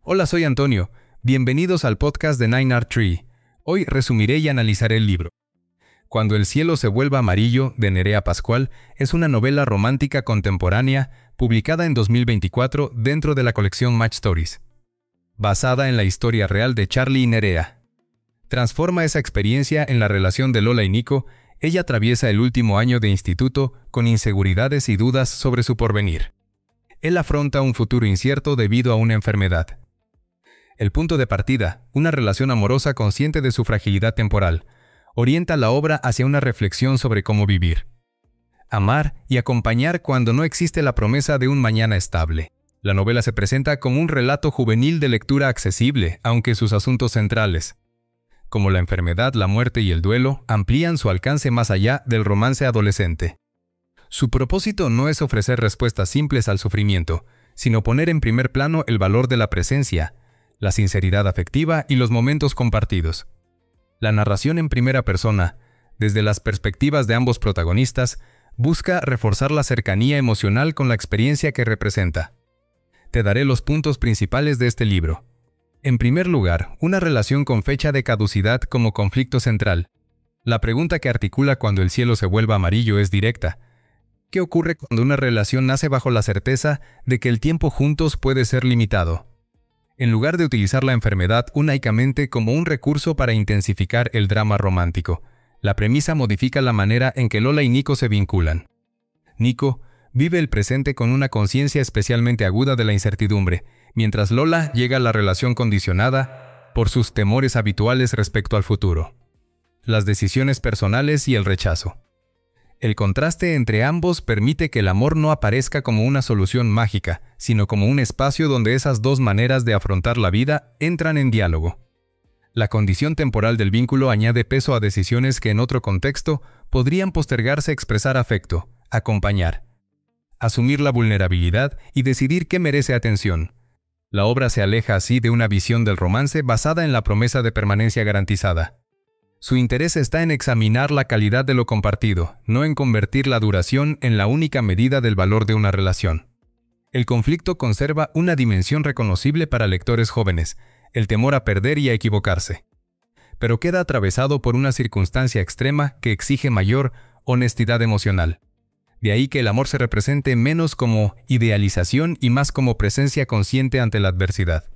Hola, soy Antonio. Bienvenidos al podcast de 9art Tree. Hoy resumiré y analizaré el libro. Cuando el cielo se vuelva amarillo, de Nerea Pascual, es una novela romántica contemporánea publicada en 2024 dentro de la colección Match Stories. Basada en la historia real de Charlie y Nerea. Transforma esa experiencia en la relación de Lola y Nico. Ella atraviesa el último año de instituto con inseguridades y dudas sobre su porvenir. Él afronta un futuro incierto debido a una enfermedad. El punto de partida, una relación amorosa consciente de su fragilidad temporal, orienta la obra hacia una reflexión sobre cómo vivir. Amar y acompañar cuando no existe la promesa de un mañana estable. La novela se presenta como un relato juvenil de lectura accesible, aunque sus asuntos centrales, como la enfermedad, la muerte y el duelo, amplían su alcance más allá del romance adolescente. Su propósito no es ofrecer respuestas simples al sufrimiento, sino poner en primer plano el valor de la presencia, la sinceridad afectiva y los momentos compartidos. La narración en primera persona, desde las perspectivas de ambos protagonistas, busca reforzar la cercanía emocional con la experiencia que representa. Te daré los puntos principales de este libro. En primer lugar, una relación con fecha de caducidad como conflicto central. La pregunta que articula cuando el cielo se vuelva amarillo es directa. ¿Qué ocurre cuando una relación nace bajo la certeza de que el tiempo juntos puede ser limitado? En lugar de utilizar la enfermedad únicamente como un recurso para intensificar el drama romántico, la premisa modifica la manera en que Lola y Nico se vinculan. Nico vive el presente con una conciencia especialmente aguda de la incertidumbre, mientras Lola llega a la relación condicionada por sus temores habituales respecto al futuro. Las decisiones personales y el rechazo. El contraste entre ambos permite que el amor no aparezca como una solución mágica, sino como un espacio donde esas dos maneras de afrontar la vida entran en diálogo. La condición temporal del vínculo añade peso a decisiones que en otro contexto podrían postergarse: expresar afecto, acompañar, asumir la vulnerabilidad y decidir qué merece atención. La obra se aleja así de una visión del romance basada en la promesa de permanencia garantizada. Su interés está en examinar la calidad de lo compartido, no en convertir la duración en la única medida del valor de una relación. El conflicto conserva una dimensión reconocible para lectores jóvenes, el temor a perder y a equivocarse. Pero queda atravesado por una circunstancia extrema que exige mayor honestidad emocional. De ahí que el amor se represente menos como idealización y más como presencia consciente ante la adversidad.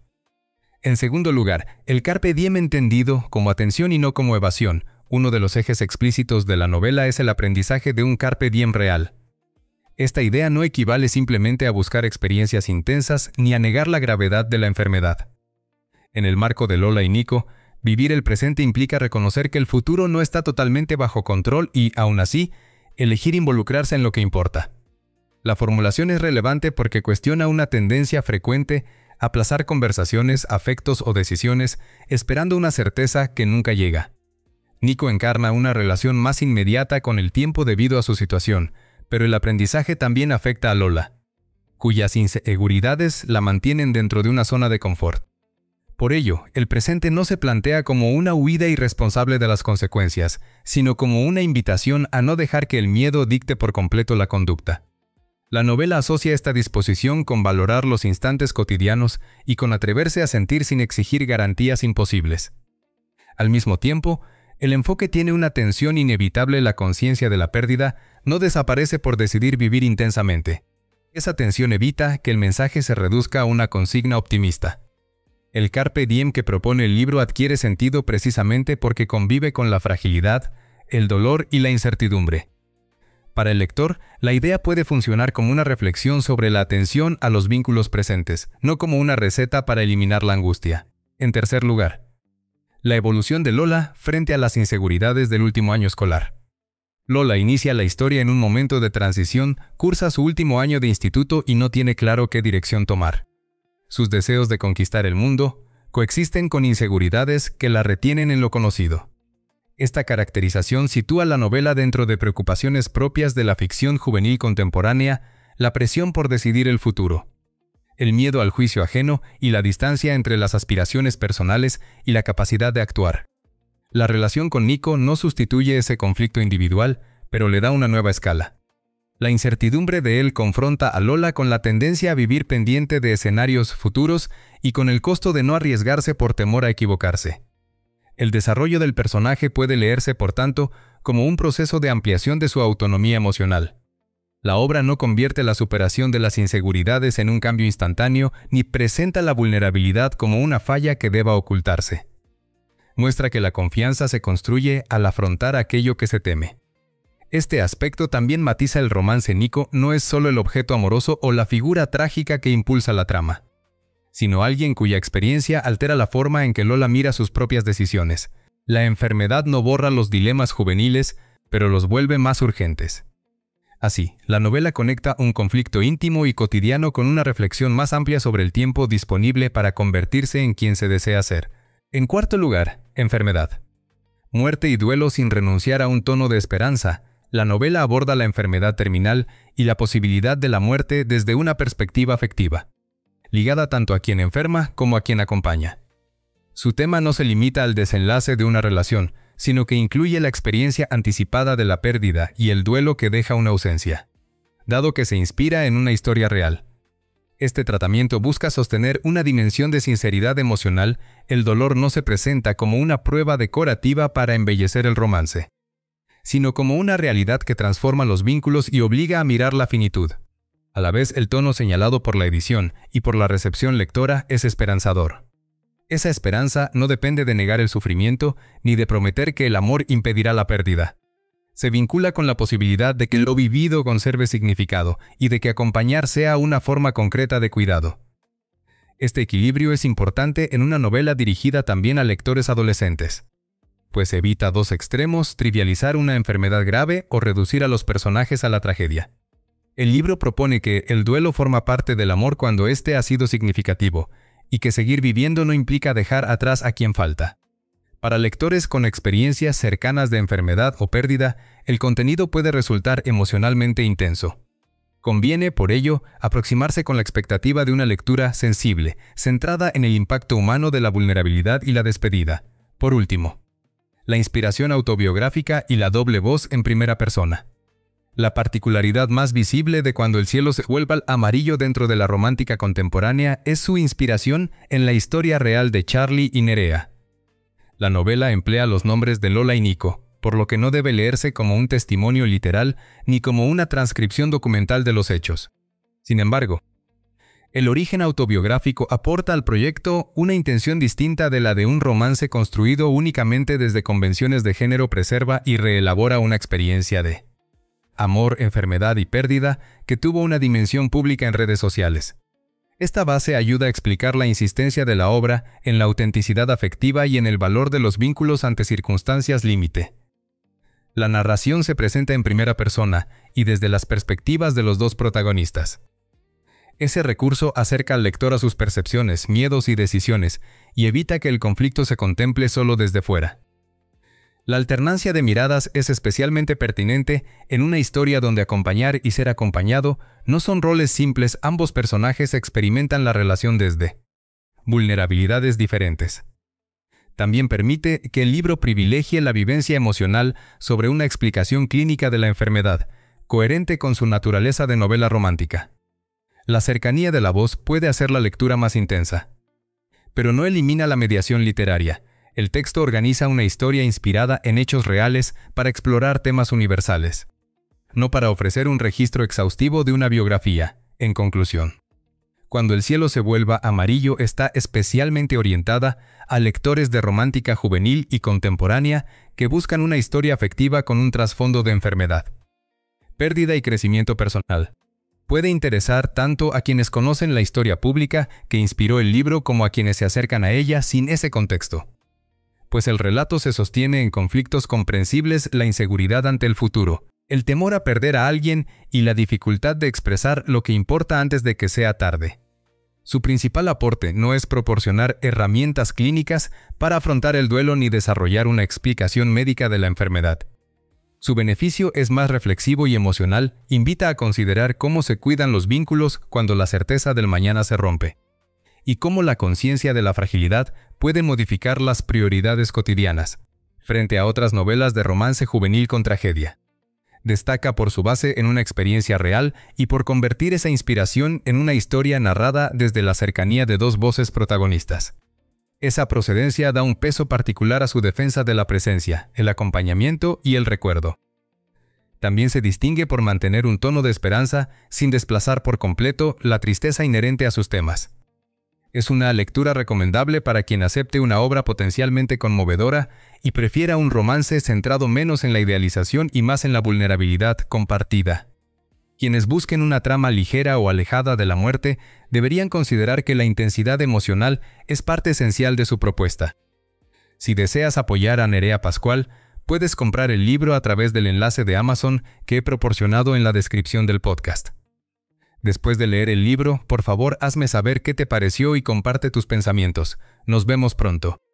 En segundo lugar, el carpe diem entendido como atención y no como evasión. Uno de los ejes explícitos de la novela es el aprendizaje de un carpe diem real. Esta idea no equivale simplemente a buscar experiencias intensas ni a negar la gravedad de la enfermedad. En el marco de Lola y Nico, vivir el presente implica reconocer que el futuro no está totalmente bajo control y, aún así, elegir involucrarse en lo que importa. La formulación es relevante porque cuestiona una tendencia frecuente a aplazar conversaciones, afectos o decisiones, esperando una certeza que nunca llega. Nico encarna una relación más inmediata con el tiempo debido a su situación, pero el aprendizaje también afecta a Lola, cuyas inseguridades la mantienen dentro de una zona de confort. Por ello, el presente no se plantea como una huida irresponsable de las consecuencias, sino como una invitación a no dejar que el miedo dicte por completo la conducta. La novela asocia esta disposición con valorar los instantes cotidianos y con atreverse a sentir sin exigir garantías imposibles. Al mismo tiempo, el enfoque tiene una tensión inevitable. La conciencia de la pérdida no desaparece por decidir vivir intensamente. Esa tensión evita que el mensaje se reduzca a una consigna optimista. El carpe diem que propone el libro adquiere sentido precisamente porque convive con la fragilidad, el dolor y la incertidumbre. Para el lector, la idea puede funcionar como una reflexión sobre la atención a los vínculos presentes, no como una receta para eliminar la angustia. En tercer lugar, la evolución de Lola frente a las inseguridades del último año escolar. Lola inicia la historia en un momento de transición, cursa su último año de instituto y no tiene claro qué dirección tomar. Sus deseos de conquistar el mundo coexisten con inseguridades que la retienen en lo conocido. Esta caracterización sitúa la novela dentro de preocupaciones propias de la ficción juvenil contemporánea, la presión por decidir el futuro, el miedo al juicio ajeno y la distancia entre las aspiraciones personales y la capacidad de actuar. La relación con Nico no sustituye ese conflicto individual, pero le da una nueva escala. La incertidumbre de él confronta a Lola con la tendencia a vivir pendiente de escenarios futuros y con el costo de no arriesgarse por temor a equivocarse. El desarrollo del personaje puede leerse, por tanto, como un proceso de ampliación de su autonomía emocional. La obra no convierte la superación de las inseguridades en un cambio instantáneo ni presenta la vulnerabilidad como una falla que deba ocultarse. Muestra que la confianza se construye al afrontar aquello que se teme. Este aspecto también matiza el romance. Nico no es solo el objeto amoroso o la figura trágica que impulsa la trama, sino alguien cuya experiencia altera la forma en que Lola mira sus propias decisiones. La enfermedad no borra los dilemas juveniles, pero los vuelve más urgentes. Así, la novela conecta un conflicto íntimo y cotidiano con una reflexión más amplia sobre el tiempo disponible para convertirse en quien se desea ser. En cuarto lugar, enfermedad. Muerte y duelo sin renunciar a un tono de esperanza. La novela aborda la enfermedad terminal y la posibilidad de la muerte desde una perspectiva afectiva, ligada tanto a quien enferma como a quien acompaña. Su tema no se limita al desenlace de una relación, sino que incluye la experiencia anticipada de la pérdida y el duelo que deja una ausencia, dado que se inspira en una historia real. Este tratamiento busca sostener una dimensión de sinceridad emocional. El dolor no se presenta como una prueba decorativa para embellecer el romance, sino como una realidad que transforma los vínculos y obliga a mirar la finitud. A la vez, el tono señalado por la edición y por la recepción lectora es esperanzador. Esa esperanza no depende de negar el sufrimiento ni de prometer que el amor impedirá la pérdida. Se vincula con la posibilidad de que lo vivido conserve significado y de que acompañar sea una forma concreta de cuidado. Este equilibrio es importante en una novela dirigida también a lectores adolescentes, pues evita dos extremos: trivializar una enfermedad grave o reducir a los personajes a la tragedia. El libro propone que el duelo forma parte del amor cuando éste ha sido significativo, y que seguir viviendo no implica dejar atrás a quien falta. Para lectores con experiencias cercanas de enfermedad o pérdida, el contenido puede resultar emocionalmente intenso. Conviene, por ello, aproximarse con la expectativa de una lectura sensible, centrada en el impacto humano de la vulnerabilidad y la despedida. Por último, la inspiración autobiográfica y la doble voz en primera persona. La particularidad más visible de Cuando el cielo se vuelva amarillo dentro de la romántica contemporánea es su inspiración en la historia real de Charlie y Nerea. La novela emplea los nombres de Lola y Nico, por lo que no debe leerse como un testimonio literal ni como una transcripción documental de los hechos. Sin embargo, el origen autobiográfico aporta al proyecto una intención distinta de la de un romance construido únicamente desde convenciones de género. Preserva y reelabora una experiencia de amor, enfermedad y pérdida que tuvo una dimensión pública en redes sociales. Esta base ayuda a explicar la insistencia de la obra en la autenticidad afectiva y en el valor de los vínculos ante circunstancias límite. La narración se presenta en primera persona y desde las perspectivas de los dos protagonistas. Ese recurso acerca al lector a sus percepciones, miedos y decisiones, y evita que el conflicto se contemple solo desde fuera. La alternancia de miradas es especialmente pertinente en una historia donde acompañar y ser acompañado no son roles simples. Ambos personajes experimentan la relación desde vulnerabilidades diferentes. También permite que el libro privilegie la vivencia emocional sobre una explicación clínica de la enfermedad, coherente con su naturaleza de novela romántica. La cercanía de la voz puede hacer la lectura más intensa, pero no elimina la mediación literaria. El texto organiza una historia inspirada en hechos reales para explorar temas universales, no para ofrecer un registro exhaustivo de una biografía. En conclusión, Cuando el cielo se vuelva amarillo está especialmente orientada a lectores de romántica juvenil y contemporánea que buscan una historia afectiva con un trasfondo de enfermedad, pérdida y crecimiento personal. Puede interesar tanto a quienes conocen la historia pública que inspiró el libro como a quienes se acercan a ella sin ese contexto, pues el relato se sostiene en conflictos comprensibles: la inseguridad ante el futuro, el temor a perder a alguien y la dificultad de expresar lo que importa antes de que sea tarde. Su principal aporte no es proporcionar herramientas clínicas para afrontar el duelo ni desarrollar una explicación médica de la enfermedad. Su beneficio es más reflexivo y emocional. Invita a considerar cómo se cuidan los vínculos cuando la certeza del mañana se rompe, y cómo la conciencia de la fragilidad puede modificar las prioridades cotidianas, frente a otras novelas de romance juvenil con tragedia. Destaca por su base en una experiencia real y por convertir esa inspiración en una historia narrada desde la cercanía de dos voces protagonistas. Esa procedencia da un peso particular a su defensa de la presencia, el acompañamiento y el recuerdo. También se distingue por mantener un tono de esperanza sin desplazar por completo la tristeza inherente a sus temas. Es una lectura recomendable para quien acepte una obra potencialmente conmovedora y prefiera un romance centrado menos en la idealización y más en la vulnerabilidad compartida. Quienes busquen una trama ligera o alejada de la muerte deberían considerar que la intensidad emocional es parte esencial de su propuesta. Si deseas apoyar a Nerea Pascual, puedes comprar el libro a través del enlace de Amazon que he proporcionado en la descripción del podcast. Después de leer el libro, por favor hazme saber qué te pareció y comparte tus pensamientos. Nos vemos pronto.